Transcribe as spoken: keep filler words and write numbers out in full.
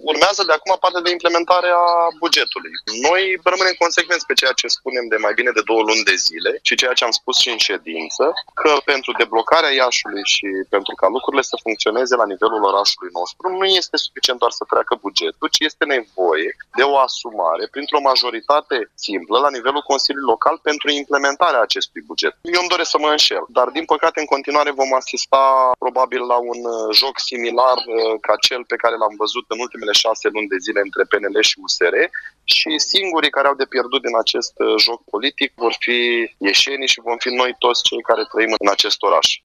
urmează de acum partea de implementare a bugetului. Noi rămânem consecvenți pe ceea ce spunem de mai bine de două luni de zile și ceea ce am spus și în ședință, că pentru deblocarea Iașului și pentru ca lucrurile să funcționeze la nivelul orașului nostru, nu este suficient doar să treacă bugetul, ci este nevoie de o asumare printr-o majoritate simplă la nivelul Consiliului Local pentru implementarea acestui buget. Eu îmi doresc să mă înșel, dar din păcate în continuare vom asista probabil la un joc similar ca cel pe care l-am văzut în ultimele șase luni de zile între P N L și U S R și singurii care au de pierdut din acest joc politic vor fi ieșenii și vom fi noi toți cei care trăim în acest oraș.